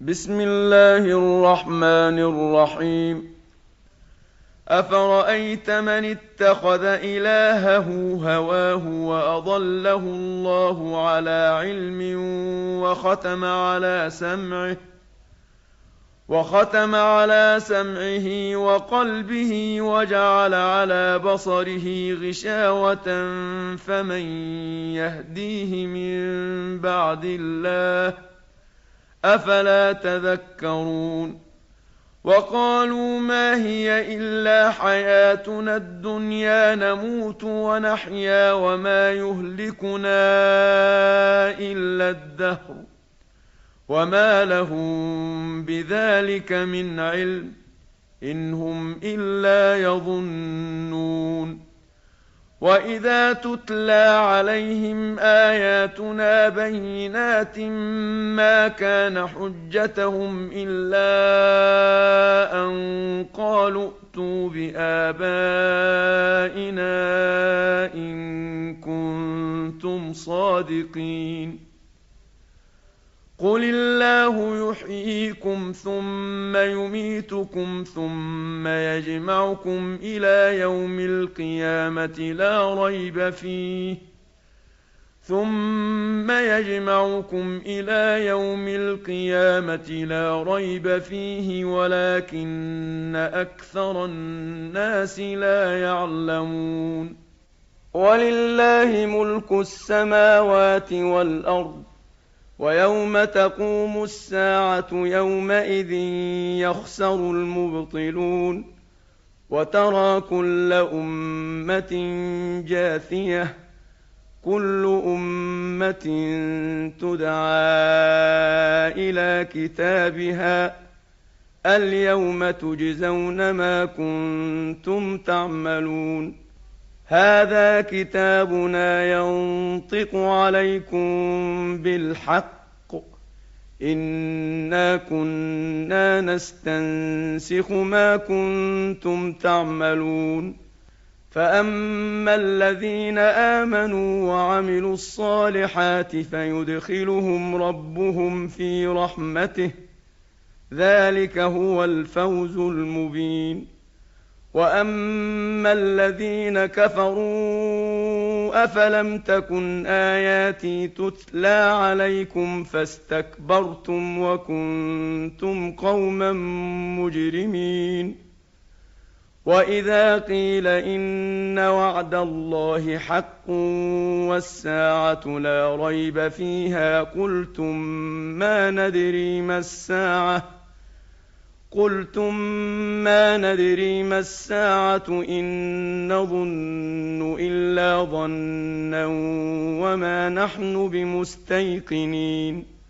بسم الله الرحمن الرحيم. أفرأيت من اتخذ إلهه هواه وأضله الله على علم وختم على سمعه وقلبه وجعل على بصره غشاوة فمن يهديه من بعد الله أفلا تذكرون. وقالوا ما هي إلا حياتنا الدنيا نموت ونحيا وما يهلكنا إلا الدهر وما لهم بذلك من علم إن هم إلا يظنون. وإذا تتلى عليهم آياتنا بينات ما كان حجتهم إلا أن قالوا ائتوا بآبائنا إن كنتم صادقين. قل الله يحييكم ثم يميتكم ثم يجمعكم إلى يوم القيامة لا ريب فيه ولكن أكثر الناس لا يعلمون. ولله ملك السماوات والأرض ويوم تقوم الساعة يومئذ يخسر المبطلون. وترى كل أمة جاثية كل أمة تدعى إلى كتابها اليوم تجزون ما كنتم تعملون. هذا كتابنا ينطق عليكم بالحق إنا كنا نستنسخ ما كنتم تعملون. فأما الذين آمنوا وعملوا الصالحات فيدخلهم ربهم في رحمته ذلك هو الفوز المبين. وأما الذين كفروا أفلم تكن آياتي تتلى عليكم فاستكبرتم وكنتم قوما مجرمين. وإذا قيل إن وعد الله حق والساعة لا ريب فيها قلتم ما ندري ما الساعة إن نظن إلا ظنا وما نحن بمستيقنين.